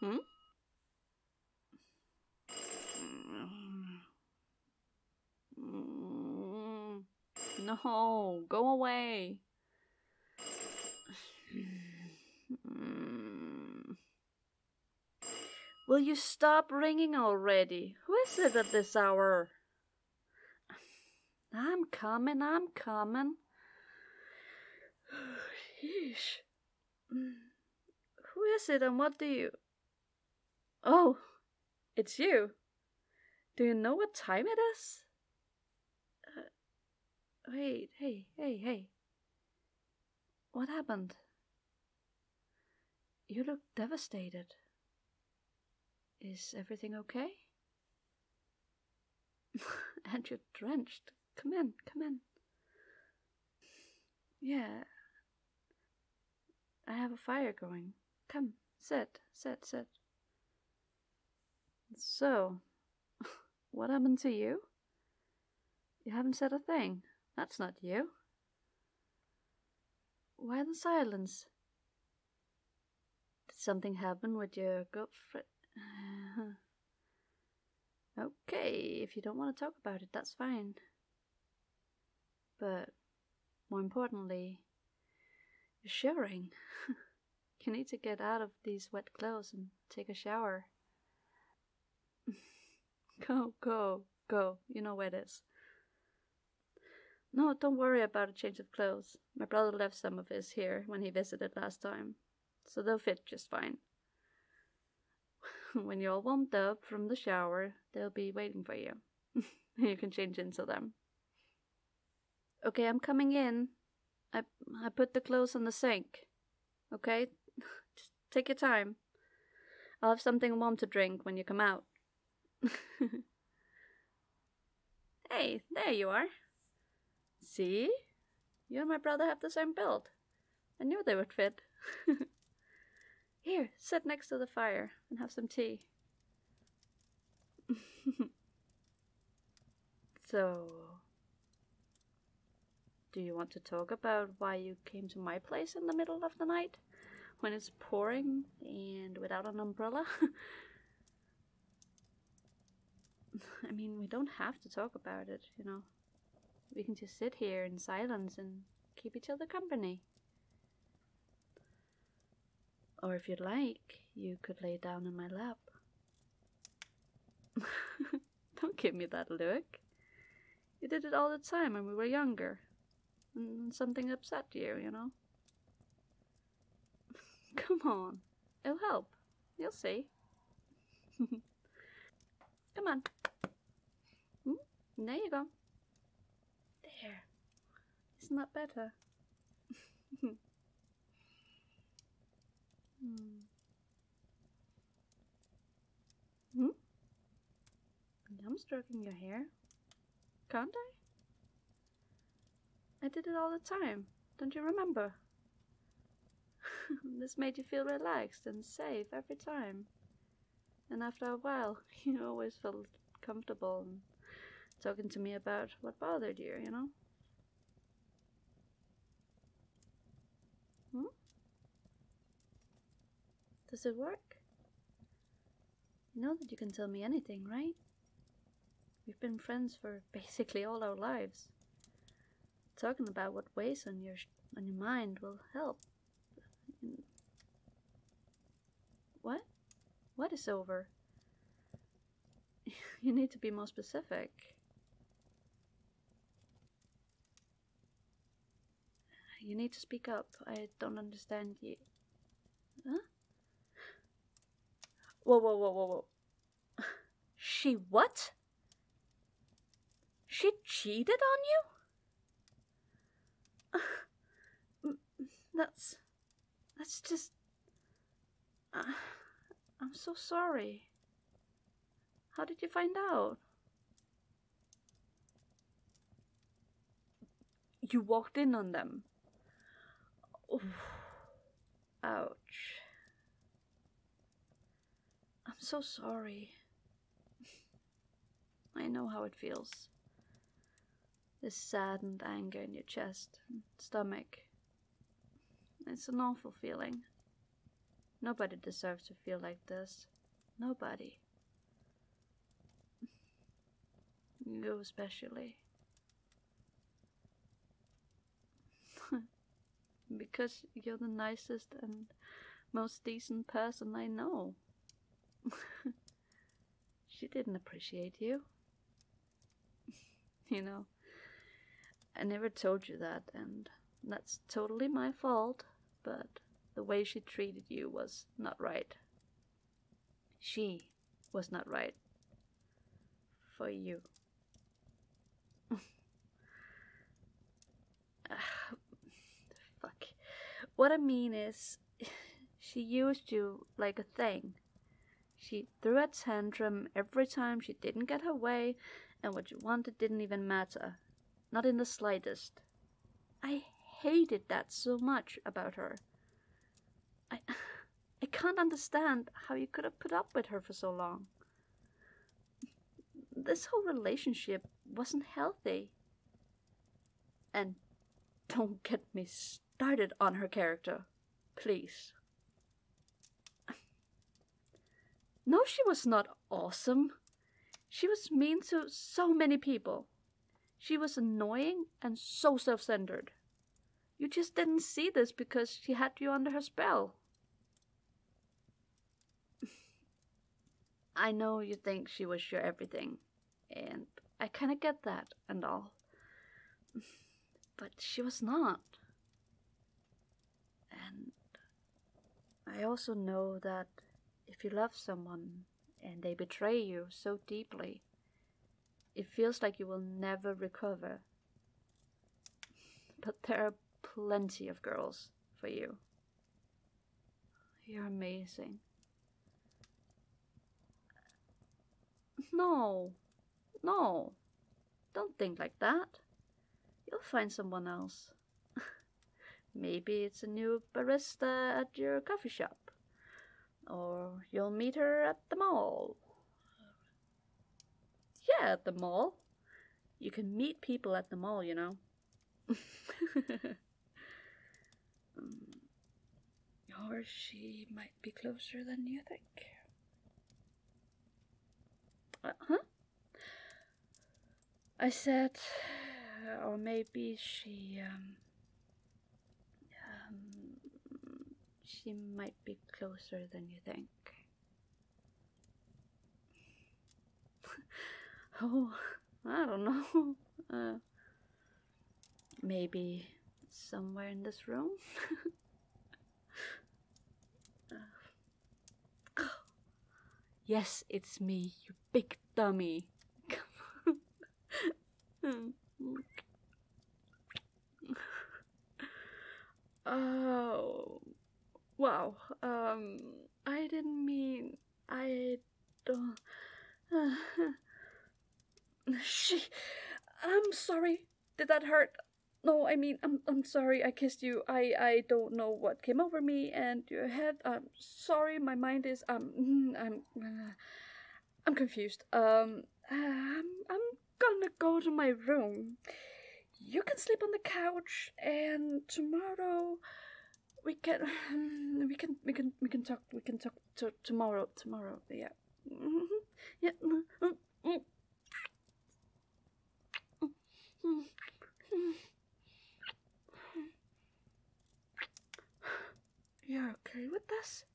Hmm? No, go away. Will you stop ringing already? Who is it at this hour? I'm coming. Yeesh. Who is it and what do you... Oh, it's you. Do you know what time it is? Wait, hey. What happened? You look devastated. Is everything okay? And you're drenched. Come in. Yeah, I have a fire going. Come, sit. So, what happened to you? You haven't said a thing. That's not you. Why the silence? Did something happen with your girlfriend? Okay, if you don't want to talk about it, that's fine. But, more importantly, you're shivering. You need to get out of these wet clothes and take a shower. Go. You know where it is. No, don't worry about a change of clothes. My brother left some of his here when he visited last time, so they'll fit just fine. When you're all warmed up from the shower, they'll be waiting for you. You can change into them. Okay, I'm coming in. I put the clothes on the sink. Okay? Just take your time. I'll have something warm to drink when you come out. Hey, there you are. See? You and my brother have the same build. I knew they would fit. Here, sit next to the fire and have some tea. So, do you want to talk about why you came to my place in the middle of the night? When it's pouring and without an umbrella? I mean, we don't have to talk about it, you know. We can just sit here in silence and keep each other company. Or if you'd like, you could lay down in my lap. Don't give me that look. You did it all the time when we were younger. And something upset you, you know. Come on. It'll help. You'll see. Come on. There you go. There. Isn't that better? I'm stroking your hair. Can't I? I did it all the time. Don't you remember? This made you feel relaxed and safe every time. And after a while, you always felt comfortable and talking to me about what bothered you, you know? Does it work? You know that you can tell me anything, right? We've been friends for basically all our lives. Talking about what weighs on your mind will help. What? What is over? You need to be more specific. You need to speak up. I don't understand you. Huh? Whoa. She what? She cheated on you? That's just... I'm so sorry. How did you find out? You walked in on them. Oof. Ouch. I'm so sorry. I know how it feels. This saddened anger in your chest and stomach. It's an awful feeling. Nobody deserves to feel like this. Nobody. You especially. Because you're the nicest and most decent person I know. She didn't appreciate you. You know, I never told you that, and that's totally my fault, but the way she treated you was not right. She was not right. For you. Fuck. What I mean is, she used you like a thing. She threw a tantrum every time she didn't get her way, and what you wanted didn't even matter. Not in the slightest. I hated that so much about her. I can't understand how you could have put up with her for so long. This whole relationship wasn't healthy. And don't get me started on her character, please. No, she was not awesome. She was mean to so many people. She was annoying and so self-centered. You just didn't see this because she had you under her spell. I know you think she was your everything, and I kinda get that and all. But she was not. And I also know that if you love someone and they betray you so deeply, it feels like you will never recover. But there are plenty of girls for you. You're amazing. No, don't think like that. You'll find someone else. Maybe it's a new barista at your coffee shop. Or you'll meet her at the mall. Yeah, at the mall. You can meet people at the mall, you know. Or she might be closer than you think. Huh? I said, or maybe she might be closer than you think. Oh, I don't know. Maybe somewhere in this room. Yes, it's me, you big dummy. Oh, wow. I didn't mean. I don't. I'm sorry. Did that hurt? No, I mean, I'm sorry. I kissed you. I don't know what came over me and your head. I'm sorry. My mind is I'm confused. I'm gonna go to my room. You can sleep on the couch, and tomorrow we can we can talk tomorrow. Yeah. Yeah. You're okay with this?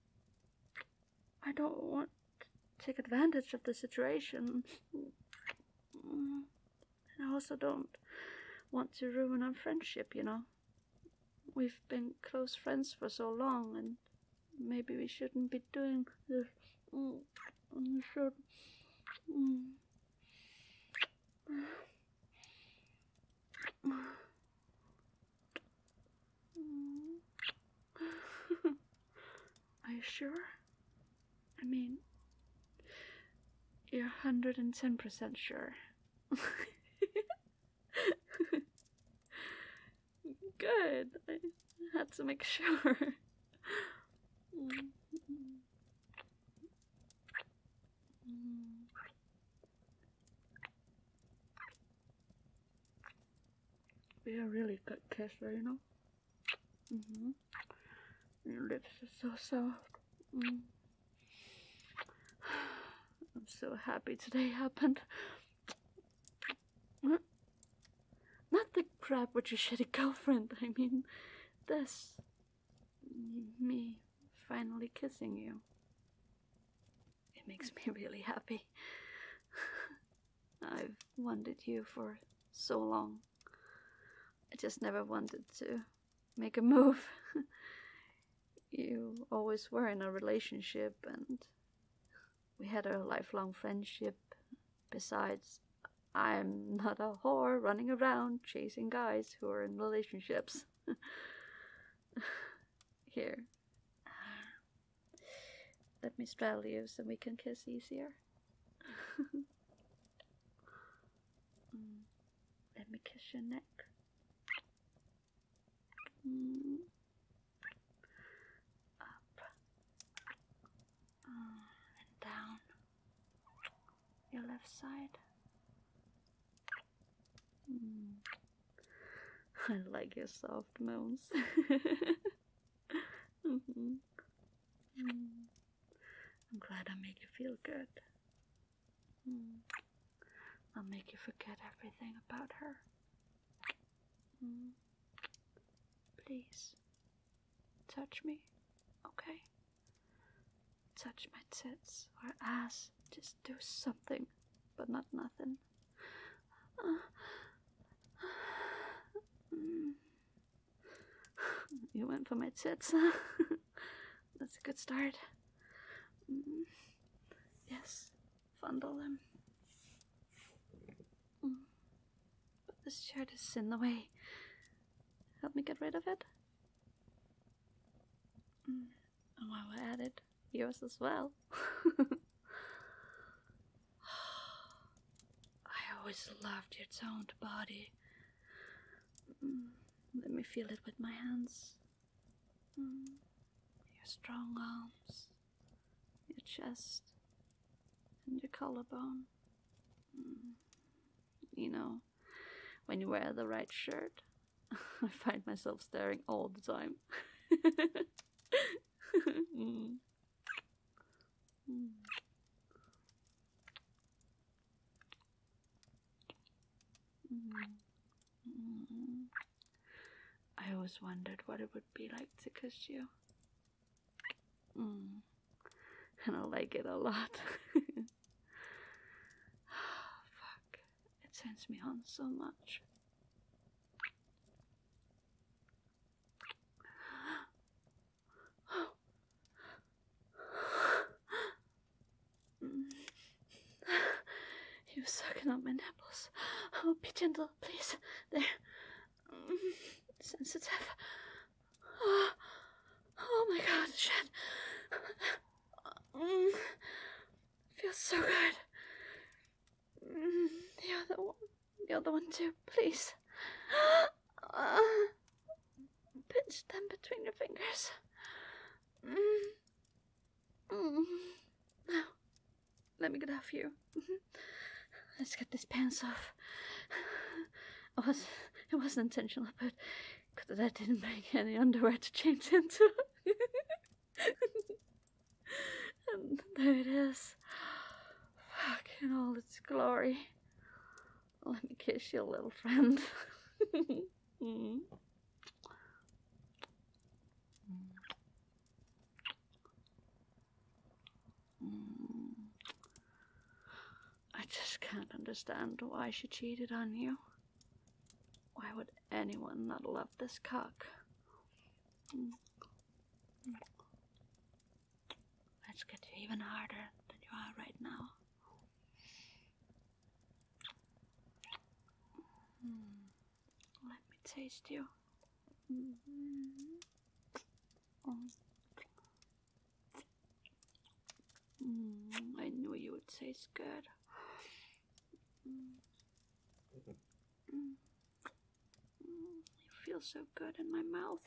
I don't want to take advantage of the situation. I also don't want to ruin our friendship, you know. We've been close friends for so long, and maybe we shouldn't be doing this. We should. Are you sure? I mean, you're 110% sure. Good. I had to make sure. Be a really good kisser, you know. Your lips are so soft. Mm. I'm so happy today happened. Not the crap with your shitty girlfriend, I mean this. Me finally kissing you. It makes me really happy. I've wanted you for so long. I just never wanted to make a move. You always were in a relationship and we had a lifelong friendship. Besides, I'm not a whore running around chasing guys who are in relationships. Here. Let me straddle you so we can kiss easier. Let me kiss your neck. Up. And down. Your left side. I like your soft moans. I'm glad I make you feel good. I'll make you forget everything about her. Please, touch me, okay? Touch my tits or ass. Just do something, but not nothing. You went for my tits, huh? That's a good start. Yes, fondle them. But this shirt is in the way. Help me get rid of it. And while we're at it, yours as well. I always loved your toned body. Let me feel it with my hands. Your strong arms, your chest, and your collarbone. You know, when you wear the right shirt, I find myself staring all the time. I always wondered what it would be like to kiss you. And I like it a lot. Fuck, it turns me on so much. You're sucking on my nipples. Oh, be gentle, please. There. Sensitive. Oh my god, shit. Feels so good. The other one too, please. Pinch them between your fingers. Now, let me get off you. Let's get these pants off. It wasn't intentional, but because I didn't bring any underwear to change into. And there it is. Fuck, in all its glory. Let me kiss you, little friend. I just can't understand why she cheated on you. Why would anyone not love this cock? Let's get you even harder than you are right now. Let me taste you. I knew you would taste good. You feel so good in my mouth.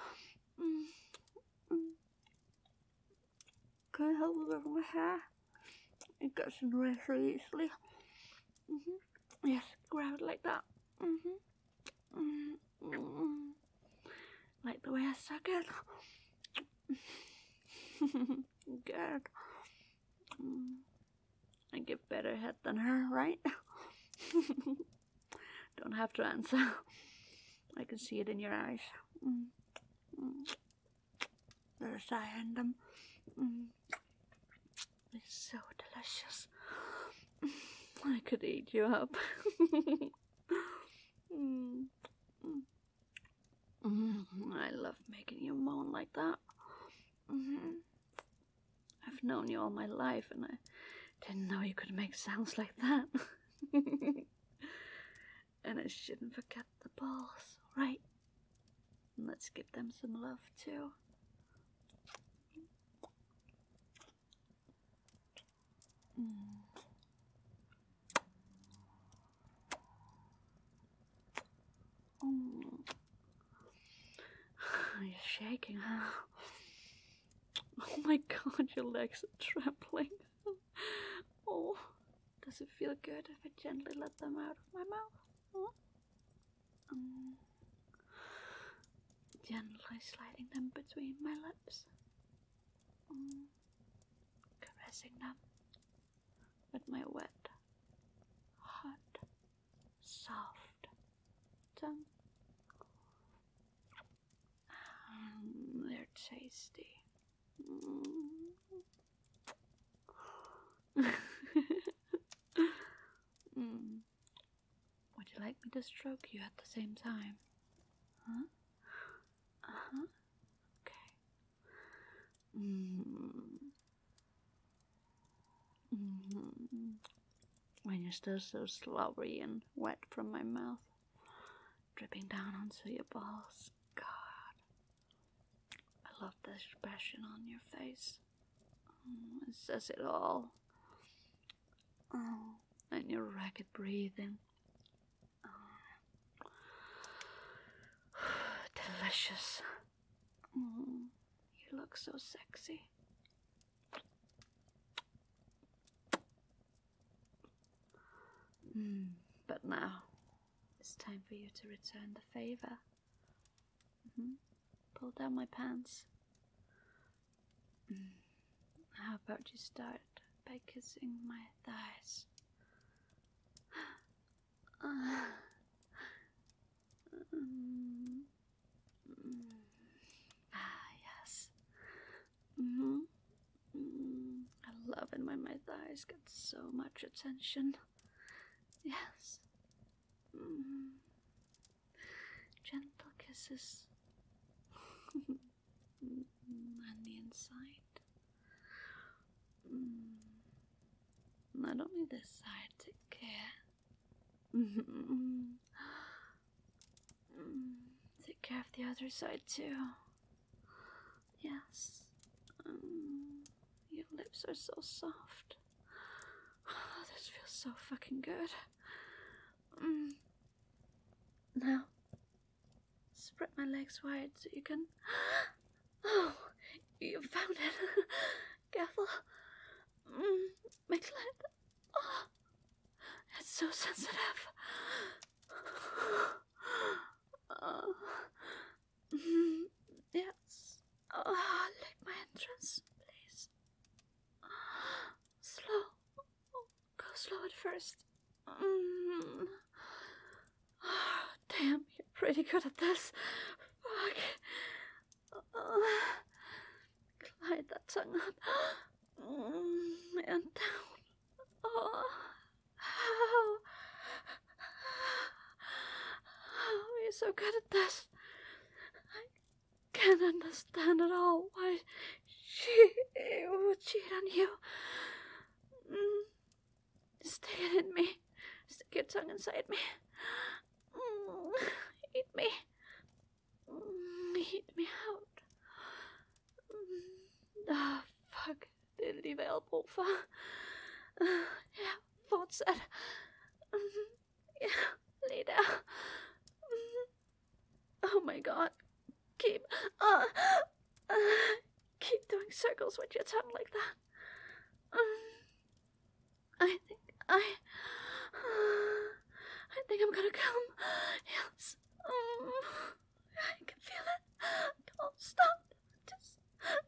Can I help you with my hair? It gets in the way so easily. Yes, grab it like that. Like the way I suck it. Good. I give better head than her, right? Don't have to answer. I can see it in your eyes. There's fire in them. It's so delicious. I could eat you up. I love making you moan like that. I've known you all my life, and I didn't know you could make sounds like that. And I shouldn't forget the balls, right? Let's give them some love too. You're shaking, huh? Oh my god, your legs are trembling. Oh, does it feel good if I gently let them out of my mouth? Gently sliding them between my lips. Caressing them with my wet, hot, soft tongue. They're tasty. Would you like me to stroke you at the same time? Huh? Uh-huh. Okay. When you're still so slobbery and wet from my mouth, dripping down onto your balls. God, I love the expression on your face. It says it all. And your ragged breathing. Delicious. You look so sexy. But now, it's time for you to return the favor. Pull down my pants. How about you start by kissing my thighs? Yes. I love it when my thighs get so much attention. Yes. Gentle kisses. On the inside. Not only this side, take care. Take care of the other side too. Yes. Your lips are so soft. Oh, this feels so fucking good. Now, spread my legs wide so you can... Oh, you found it. Careful. My clit. Oh, it's so sensitive. Yes. Lick my entrance, please. Slow. Go slow at first. Damn, you're pretty good at this. Fuck. Glide that tongue up. And down. Oh, you're so good at this. I can't understand at all why she would cheat on you. Stick it in me. Stick your tongue inside me. Eat me. Eat me out. Ah, fuck. Lille Valborfa. Ja, fortsæt. Ja, lige der. Oh my god. Keep doing circles with your tongue like that. I think I'm gonna come. Yes. I can feel it. Don't stop. Just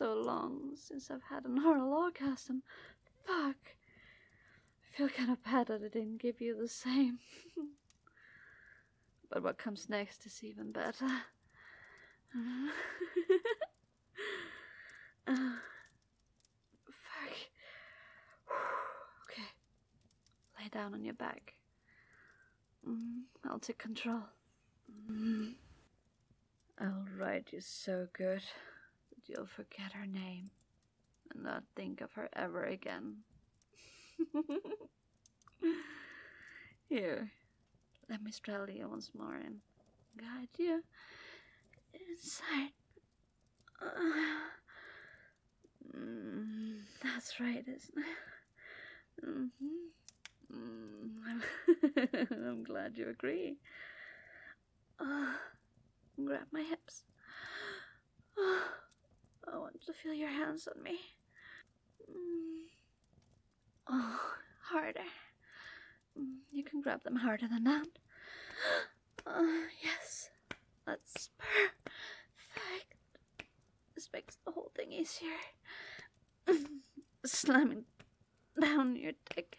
so long since I've had an oral orgasm. Fuck. I feel kind of bad that I didn't give you the same. But what comes next is even better. Fuck. Okay. Lay down on your back. I'll take control. I'll ride you so good that you'll forget her name and not think of her ever again. Here, let me straddle you once more and guide you inside. That's right, isn't it? I'm glad you agree. Grab my hips. I want to feel your hands on me. Harder. You can grab them harder than that. Yes. That's perfect. This makes the whole thing easier. Slamming down your dick.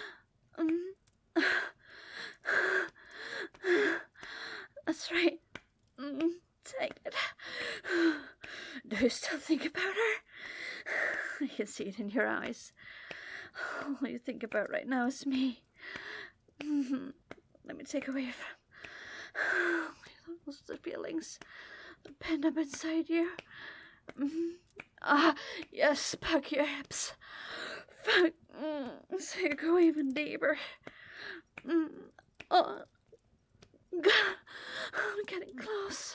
That's right. Take it. Do you still think about her? I can see it in your eyes. All you think about right now is me. Let me take away from those the feelings that pent up inside you. Yes, fuck your hips. Fuck. So you go even deeper. Oh, God, I'm getting close.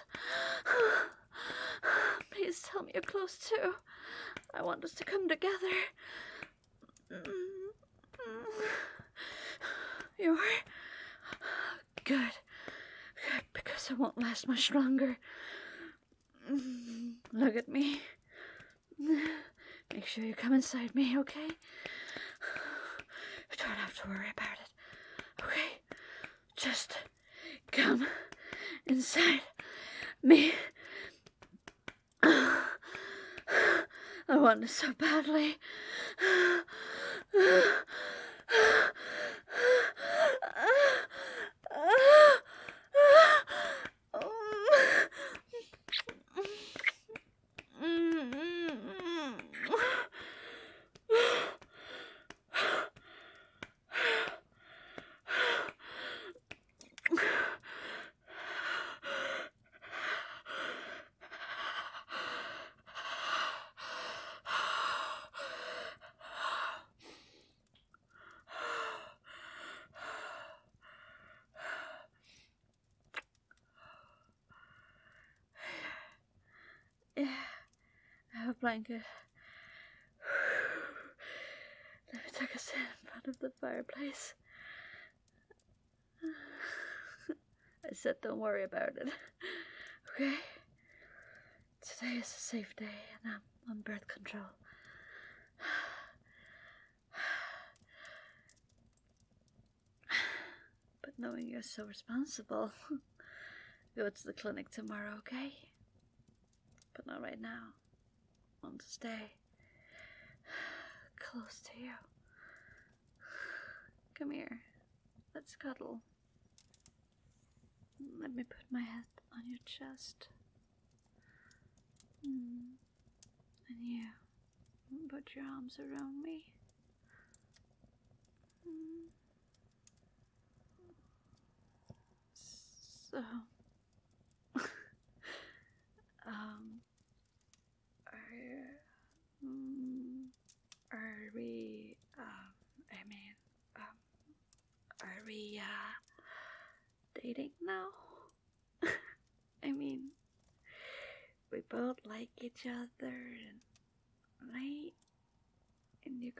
Please tell me you're close too. I want us to come together. You are? Good. Because it won't last much longer. Look at me. Make sure you come inside me, okay? You don't have to worry about it, okay? Just come inside me. I want this so badly. Yeah, I have a blanket. Let me take a sit in front of the fireplace. I said don't worry about it. Okay? Today is a safe day and I'm on birth control. But knowing you're so responsible, go to the clinic tomorrow, okay? But not right now. I want to stay close to you. Come here. Let's cuddle. Let me put my head on your chest. And you put your arms around me. So, are we dating now? I mean, we both like each other, and right? And your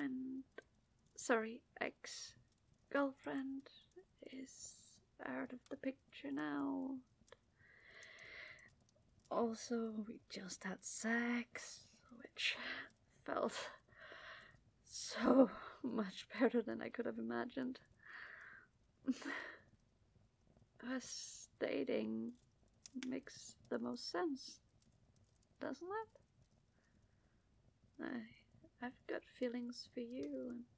ex-girlfriend is out of the picture now. Also, we just had sex, which felt so much better than I could have imagined. Us dating makes the most sense, doesn't it? I've got feelings for you, and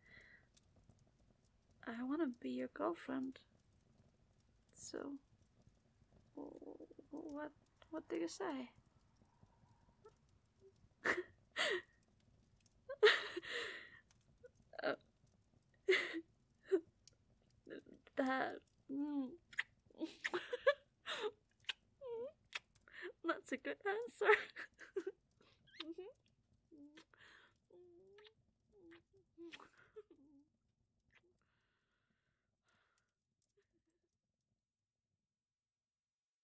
I want to be your girlfriend. So, what do you say? uh, that